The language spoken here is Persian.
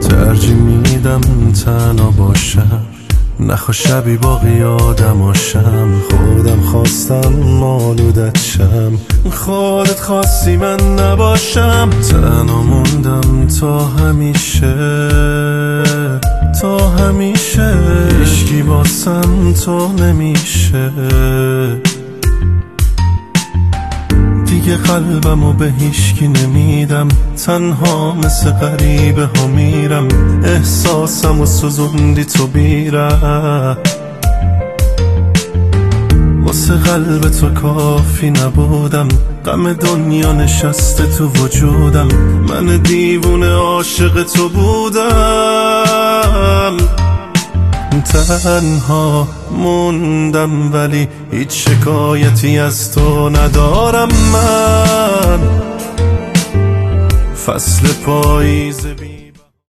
ترجیح میدم تنها باشم، نخوا شبی باقی آدماشم. خودم خواستم آلودت شم، خودت خواستی من نباشم. تنها موندم تا همیشه، تا همیشه. هیچکی واسم تو نمیشه، دیگه قلبمو به هیچکی نمیدم. تنها مثل غریبه ها میرم، احساسمو سوزوندی تو بیره. واسه قلب تو کافی نبودم، غم دنیا نشسته تو وجودم. من دیوونه عاشق تو بودم. تنها موندم ولی هیچ شکایتی از تو ندارم من. فصل پاییز